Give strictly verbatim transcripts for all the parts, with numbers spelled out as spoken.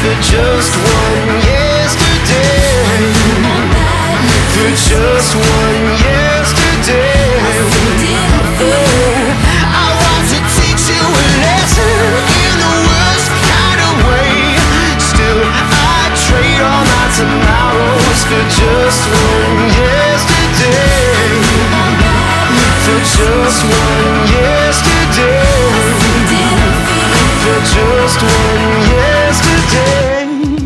for just one yesterday. For just one yesterday. I want to teach you a lesson in the worst kind of way. Still, I trade all my tomorrows for just one yesterday. For just one yesterday. For just one yesterday.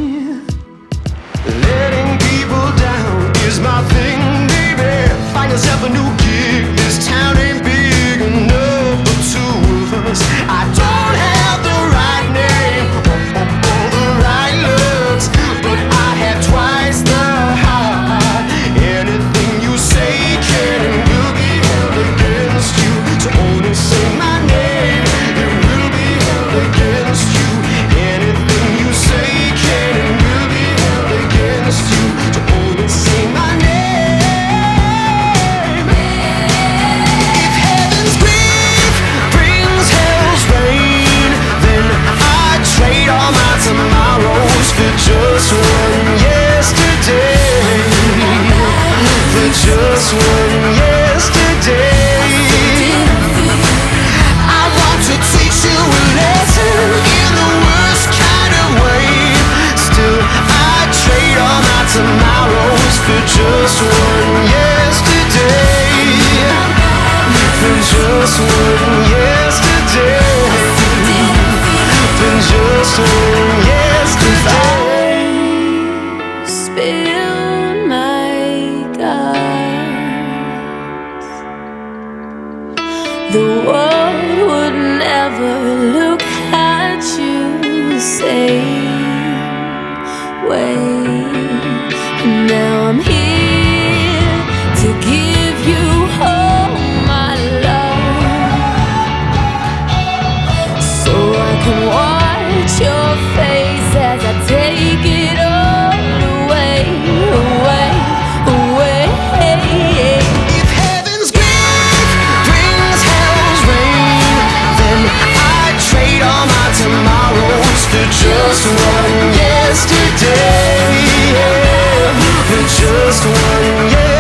Letting people down is my thing, baby. Find yourself a new gig. This town ain't big enough for two of us. I don't have the right name or the right looks, but I have twice the heart. Anything you say can and will be held against you. So only say my name, it will be held against you. Anything you say can and will be held against you. So only say my name. If heaven's grief brings hell's rain, then I trade all my tomorrows for just one yesterday. For just one yesterday. I want to teach you a lesson in the worst kind of way. Still, I trade all my tomorrows for just one yesterday. For just one yesterday. For just one yesterday. Spill my guts. The world would never look at you the same way. And now I'm here to give you all my love, so I can watch your face as I take it all away, away, away. If heaven's grief brings hell's rain, then I trade all my tomorrows for just one yesterday. For just one yesterday.